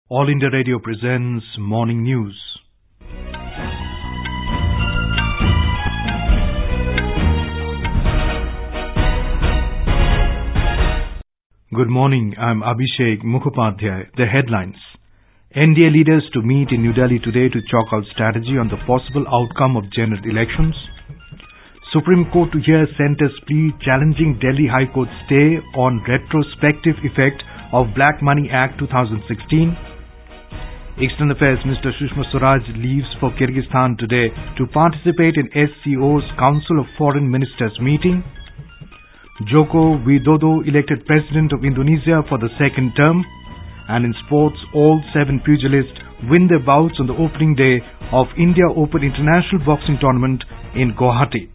All India Radio presents Morning News. Good morning, I'm Abhishek Mukhopadhyay. The headlines. NDA leaders to meet in New Delhi today to chalk out strategy on the possible outcome of general elections. Supreme Court to hear centre's plea challenging Delhi High Court stay on retrospective effect of Black Money Act 2016. External Affairs Minister Sushma Swaraj leaves for Kyrgyzstan today to participate in SCO's Council of Foreign Ministers meeting. Joko Widodo elected President of Indonesia for the second term. And in sports, all 7 pugilists win their bouts on the opening day of India Open International Boxing Tournament in Guwahati.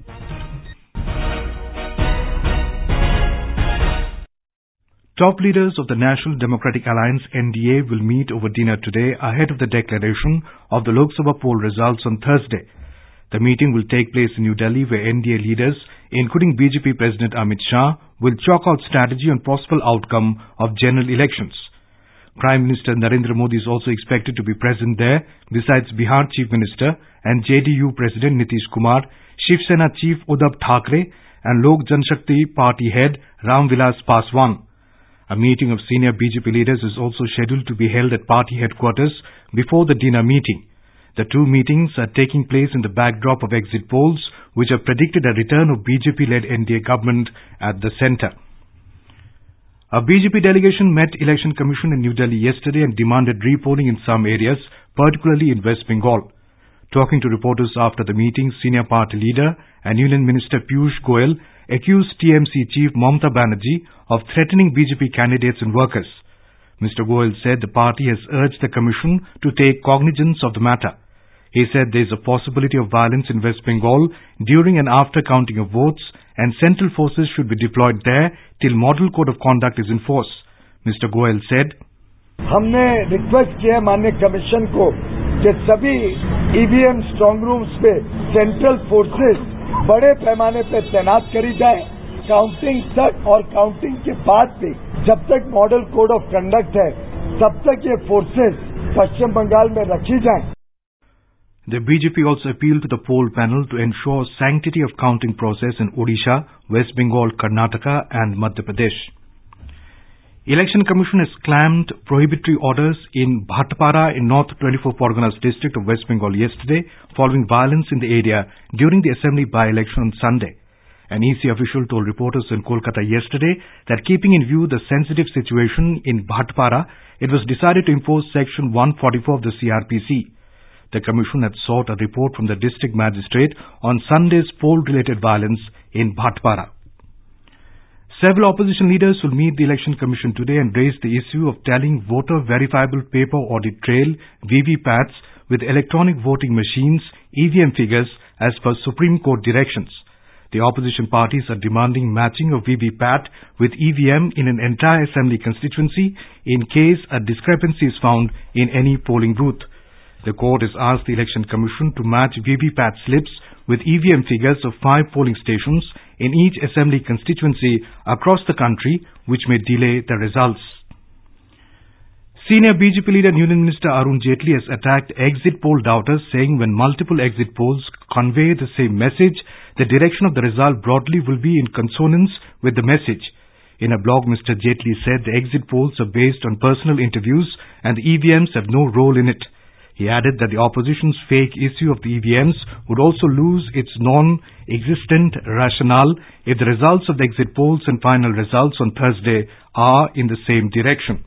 Top leaders of the National Democratic Alliance NDA will meet over dinner today ahead of the declaration of the Lok Sabha poll results on Thursday. The meeting will take place in New Delhi where NDA leaders, including BJP President Amit Shah, will chalk out strategy on possible outcome of general elections. Prime Minister Narendra Modi is also expected to be present there, besides Bihar Chief Minister and JDU President Nitish Kumar, Shiv Sena Chief Uddhav Thackeray and Lok Janshakti Party head Ram Vilas Paswan. A meeting of senior BJP leaders is also scheduled to be held at party headquarters before the dinner meeting. The two meetings are taking place in the backdrop of exit polls, which have predicted a return of BJP-led NDA government at the centre. A BJP delegation met Election Commission in New Delhi yesterday and demanded repolling in some areas, particularly in West Bengal. Talking to reporters after the meeting, senior party leader and Union Minister Piyush Goyal accused TMC Chief Mamata Banerjee of threatening BJP candidates and workers. Mr. Goyal said the party has urged the Commission to take cognizance of the matter. He said there is a possibility of violence in West Bengal during and after counting of votes, and central forces should be deployed there till model code of conduct is in force. Mr. Goyal said, हमने request किया माननीय commission को कि सभी EVM strong rooms पे central forces बड़े पैमाने पे तैनात करी जाए, काउंटिंग तक और काउंटिंग के बाद भी जब तक मॉडल कोड ऑफ कंडक्ट है तब तक ये फोर्सेस पश्चिम बंगाल में रखी जाएं. The BJP also appealed to the poll panel to ensure sanctity of counting process in Odisha, West Bengal, Karnataka and Madhya Pradesh. Election Commission has clamped prohibitory orders in Bhatpara in North 24 Parganas district of West Bengal yesterday following violence in the area during the assembly by-election on Sunday. An EC official told reporters in Kolkata yesterday that keeping in view the sensitive situation in Bhatpara, it was decided to impose Section 144 of the CRPC. The Commission had sought a report from the district magistrate on Sunday's poll-related violence in Bhatpara. Several opposition leaders will meet the Election Commission today and raise the issue of tallying voter verifiable paper audit trail VVPATs with electronic voting machines EVM figures as per Supreme Court directions. The opposition parties are demanding matching of VVPAT with EVM in an entire assembly constituency in case a discrepancy is found in any polling booth. The court has asked the Election Commission to match VVPAT slips with EVM figures of 5 polling stations in each assembly constituency across the country, which may delay the results. Senior BJP leader and Union Minister Arun Jaitley has attacked exit poll doubters, saying when multiple exit polls convey the same message, the direction of the result broadly will be in consonance with the message. In a blog, Mr. Jaitley said the exit polls are based on personal interviews and the EVMs have no role in it. He added that the opposition's fake issue of the EVMs would also lose its non-existent rationale if the results of the exit polls and final results on Thursday are in the same direction.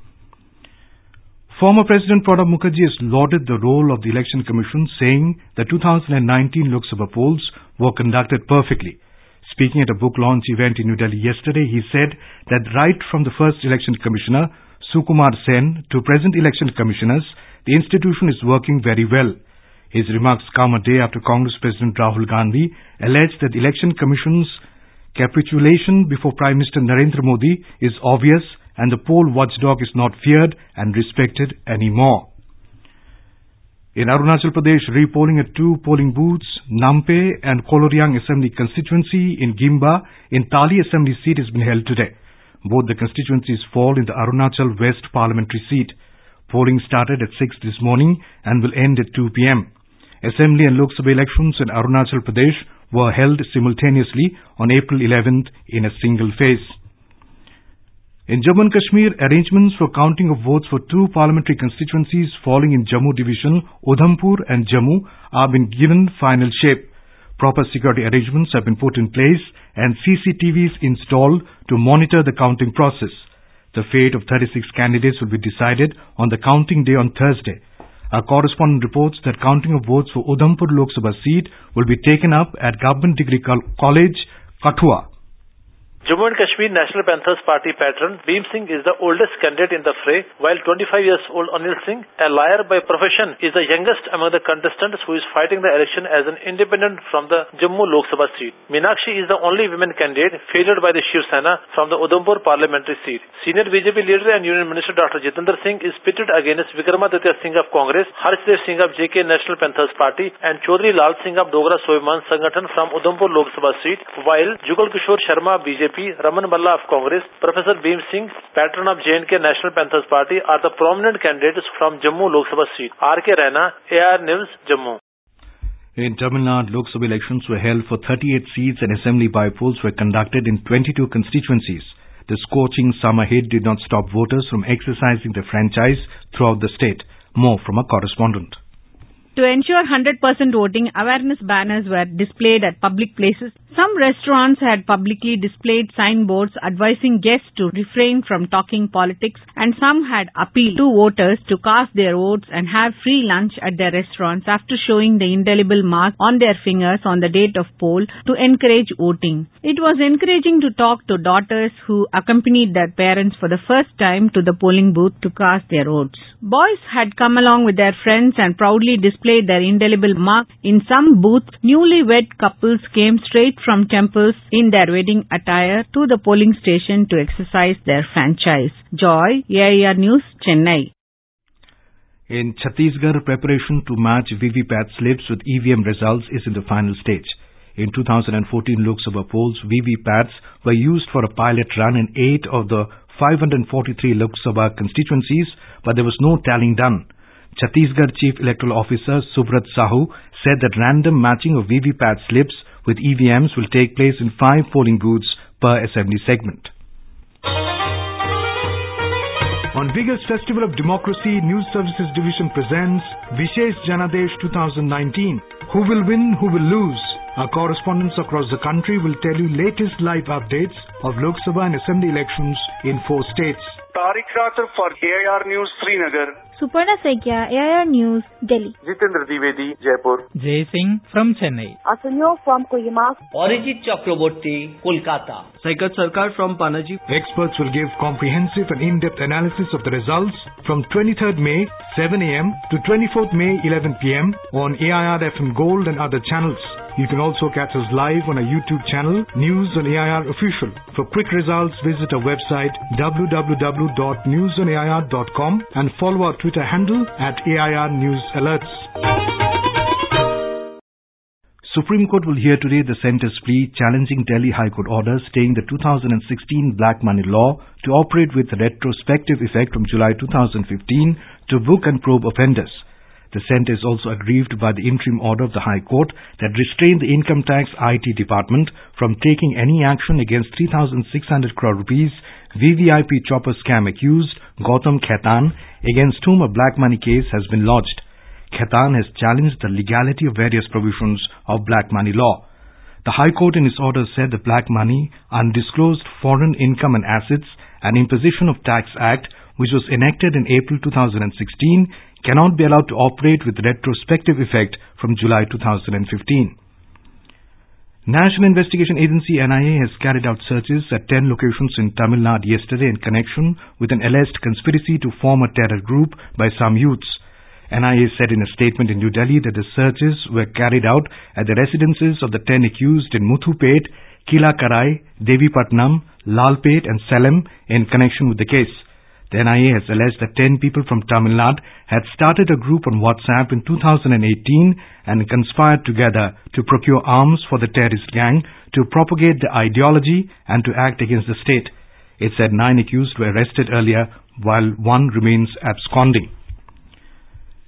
Former President Pranab Mukherjee has lauded the role of the Election Commission, saying the 2019 Lok Sabha polls were conducted perfectly. Speaking at a book launch event in New Delhi yesterday, he said that right from the first Election Commissioner, Sukumar Sen, to present Election Commissioners, the institution is working very well. His remarks come a day after Congress President Rahul Gandhi alleged that the Election Commission's capitulation before Prime Minister Narendra Modi is obvious and the poll watchdog is not feared and respected anymore. In Arunachal Pradesh, repolling at 2 polling booths, Nampe and Koloriang Assembly constituency in Gimba in Tali Assembly seat has been held today. Both the constituencies fall in the Arunachal West parliamentary seat. Polling started at 6 this morning and will end at 2 p.m. Assembly and Lok Sabha elections in Arunachal Pradesh were held simultaneously on April 11th in a single phase. In Jammu and Kashmir, arrangements for counting of votes for two parliamentary constituencies falling in Jammu division, Udhampur and Jammu, have been given final shape. Proper security arrangements have been put in place and CCTVs installed to monitor the counting process. The fate of 36 candidates will be decided on the counting day on Thursday. Our correspondent reports that counting of votes for Udhampur Lok Sabha seat will be taken up at Government Degree College, Kathua. Jammu and Kashmir National Panthers Party patron Bhim Singh is the oldest candidate in the fray, while 25 years old Anil Singh, a lawyer by profession, is the youngest among the contestants who is fighting the election as an independent from the Jammu Lok Sabha seat. Meenakshi is the only women candidate favored by the Shiv Sena from the Udhampur parliamentary seat. Senior BJP leader and Union Minister Dr. Jitendra Singh is pitted against Vikramaditya Singh of Congress, Harshdev Singh of JK National Panthers Party and Chaudhry Lal Singh of Dogra Swabhiman Sangathan from Udhampur Lok Sabha seat, while Jugal Kishore Sharma BJP, Raman Balla of Congress, Professor Bhim Singh, patron of J&K National Panthers Party, are the prominent candidates from Jammu Lok Sabha seat. R.K. Raina, AIR News, Jammu. In Tamil Nadu, Lok Sabha elections were held for 38 seats and assembly by-polls were conducted in 22 constituencies. The scorching summer heat did not stop voters from exercising their franchise throughout the state. More from a correspondent. To ensure 100% voting, awareness banners were displayed at public places. Some restaurants had publicly displayed signboards advising guests to refrain from talking politics, and some had appealed to voters to cast their votes and have free lunch at their restaurants after showing the indelible mark on their fingers on the date of poll to encourage voting. It was encouraging to talk to daughters who accompanied their parents for the first time to the polling booth to cast their votes. Boys had come along with their friends and proudly displayed their indelible mark. In some booths, newlywed couples came straight from temples in their wedding attire to the polling station to exercise their franchise. Joy, AIR News, Chennai. In Chhattisgarh, preparation to match VVPAT slips with EVM results is in the final stage. In 2014 Lok Sabha polls, VVPATs were used for a pilot run in 8 of the 543 Lok Sabha constituencies, but there was no tallying done. Chhattisgarh Chief Electoral Officer Subrat Sahu said that random matching of VVPAT slips with EVMs will take place in 5 polling booths per assembly segment. On biggest festival of democracy, News Services Division presents Vishesh Janadesh 2019. Who will win, who will lose? Our correspondents across the country will tell you latest live updates of Lok Sabha and Assembly elections in 4 states. Tariq Rathur for AIR News, Srinagar. Suparna Saikia, AIR News, Delhi. Jitendra Dwivedi, Jaipur. Jay Singh from Chennai. Asunyo from Kohima. Arijit Chakraborty, Kolkata. Saikat Sarkar from Panaji. Experts will give comprehensive and in-depth analysis of the results from 23rd May, 7 a.m. to 24th May, 11 p.m. on AIR FM Gold and other channels. You can also catch us live on our YouTube channel, News on AIR Official. For quick results, visit our website www.newsonair.com and follow our Twitter handle @AIR News Alerts. Supreme Court will hear today the centre's plea challenging Delhi High Court orders staying the 2016 black money law to operate with retrospective effect from July 2015 to book and probe offenders. The centre is also aggrieved by the interim order of the High Court that restrained the Income Tax IT department from taking any action against 3,600 crore rupees VVIP chopper scam accused Gautam Khaitan, against whom a black money case has been lodged. Khaitan has challenged the legality of various provisions of black money law. The High Court in its order said the Black Money, Undisclosed Foreign Income and Assets and Imposition of Tax Act, which was enacted in April 2016, cannot be allowed to operate with retrospective effect from July 2015. National Investigation Agency NIA has carried out searches at 10 locations in Tamil Nadu yesterday in connection with an alleged conspiracy to form a terror group by some youths. NIA said in a statement in New Delhi that the searches were carried out at the residences of the 10 accused in Muthupet, Kilakarai, Devipatnam, Lalpet and Salem in connection with the case. The NIA has alleged that 10 people from Tamil Nadu had started a group on WhatsApp in 2018 and conspired together to procure arms for the terrorist gang, to propagate the ideology and to act against the state. It said 9 accused were arrested earlier while 1 remains absconding.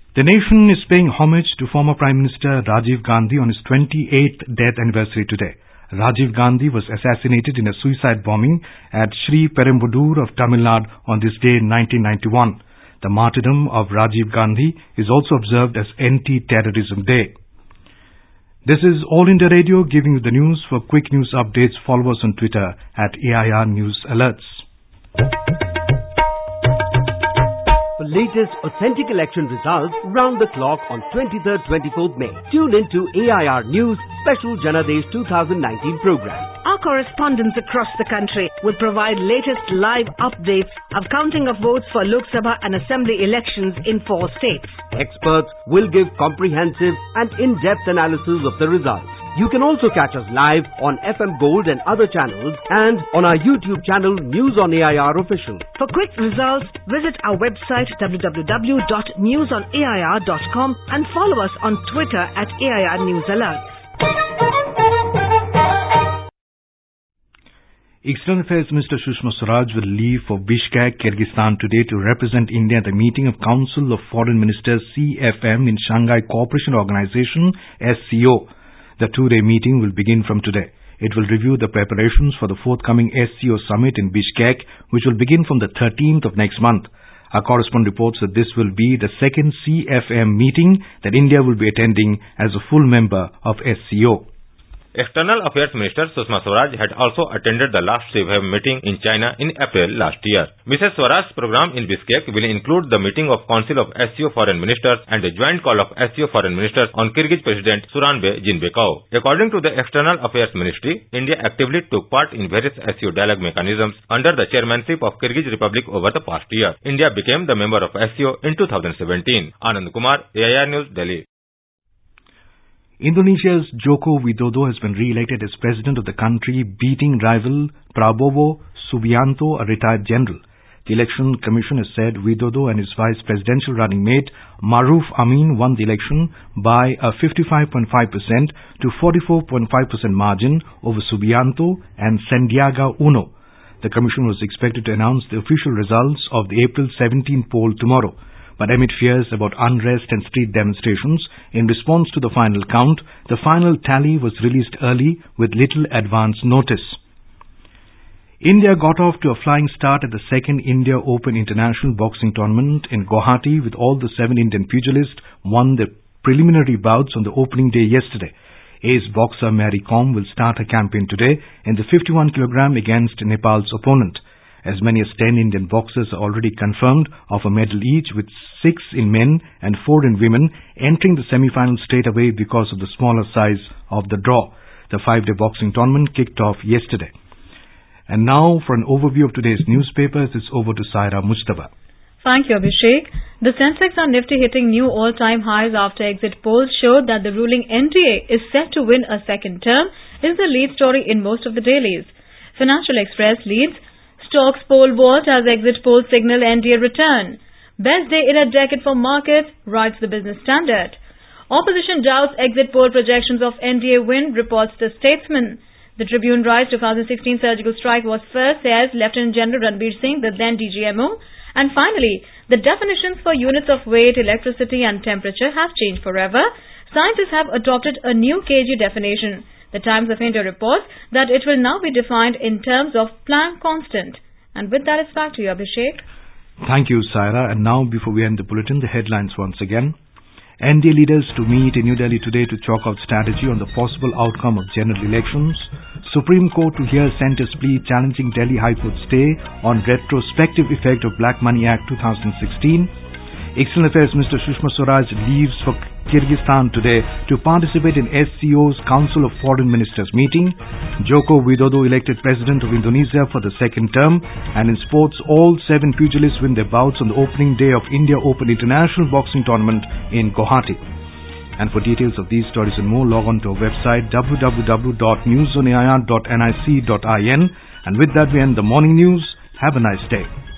The nation is paying homage to former Prime Minister Rajiv Gandhi on his 28th death anniversary today. Rajiv Gandhi was assassinated in a suicide bombing at Sri Perumbudur of Tamil Nadu on this day in 1991. The martyrdom of Rajiv Gandhi is also observed as Anti-Terrorism Day. This is All India Radio giving you the news. For quick news updates, follow us on Twitter at AIR News Alerts. For latest authentic election results round the clock on 23rd, 24th May. Tune in to AIR News Special Janadesh 2019 program. Our correspondents across the country will provide latest live updates of counting of votes for Lok Sabha and Assembly elections in 4 states. Experts will give comprehensive and in-depth analysis of the results. You can also catch us live on FM Gold and other channels and on our YouTube channel News on AIR Official. For quick results, visit our website www.newsonair.com and follow us on Twitter at AIR News Alerts. External Affairs Minister Sushma Swaraj will leave for Bishkek, Kyrgyzstan today to represent India at the meeting of Council of Foreign Ministers CFM in Shanghai Cooperation Organization SCO. The 2-day meeting will begin from today. It will review the preparations for the forthcoming SCO summit in Bishkek, which will begin from the 13th of next month. Our correspondent reports that this will be the second CFM meeting that India will be attending as a full member of SCO. External Affairs Minister Sushma Swaraj had also attended the last CFM meeting in China in April last year. Mrs. Swaraj's program in Bishkek will include the meeting of Council of SCO Foreign Ministers and a joint call of SCO Foreign Ministers on Kyrgyz President Suranbay Jinbekov. According to the External Affairs Ministry, India actively took part in various SCO dialogue mechanisms under the chairmanship of Kyrgyz Republic over the past year. India became the member of SCO in 2017. Anand Kumar, AIR News, Delhi. Indonesia's Joko Widodo has been re-elected as president of the country, beating rival Prabowo Subianto, a retired general. The Election Commission has said Widodo and his vice presidential running mate Maruf Amin won the election by a 55.5% to 44.5% margin over Subianto and Sandiaga Uno. The commission was expected to announce the official results of the April 17 poll tomorrow. But amid fears about unrest and street demonstrations, in response to the final count, the final tally was released early with little advance notice. India got off to a flying start at the second India Open International Boxing Tournament in Guwahati, with all the 7 Indian pugilists won the preliminary bouts on the opening day yesterday. Ace boxer Mary Kom will start her campaign today in the 51 kg against Nepal's opponent. As many as 10 Indian boxers are already confirmed of a medal each, with 6 in men and 4 in women entering the semi-final straight away because of the smaller size of the draw. The 5-day boxing tournament kicked off yesterday. And now for an overview of today's newspapers, it's over to Saira Mustafa. Thank you, Abhishek. The Sensex and Nifty hitting new all-time highs after exit polls showed that the ruling NDA is set to win a second term is the lead story in most of the dailies. Financial Express leads, Stocks poll vault as exit polls signal NDA return. Best day in a decade for markets, writes the Business Standard. Opposition doubts exit poll projections of NDA win, reports the Statesman. The Tribune writes 2016 surgical strike was first, says Lieutenant General Ranbir Singh, the then DGMO. And finally, the definitions for units of weight, electricity and temperature have changed forever. Scientists have adopted a new kg definition. The Times of India reports that it will now be defined in terms of Planck constant. And with that, it's back to you, Abhishek. Thank you, Saira. And now, before we end the bulletin, the headlines once again. NDA leaders to meet in New Delhi today to chalk out strategy on the possible outcome of general elections. Supreme Court to hear centre's plea challenging Delhi High Court stay on retrospective effect of Black Money Act 2016. External Affairs Minister Sushma Swaraj leaves for Kyrgyzstan today to participate in SCO's Council of Foreign Ministers meeting. Joko Widodo elected President of Indonesia for the second term. And in sports, all 7 pugilists win their bouts on the opening day of India Open International Boxing Tournament in Guwahati. And for details of these stories and more, log on to our website www.newsonair.nic.in. And with that, we end the morning news. Have a nice day.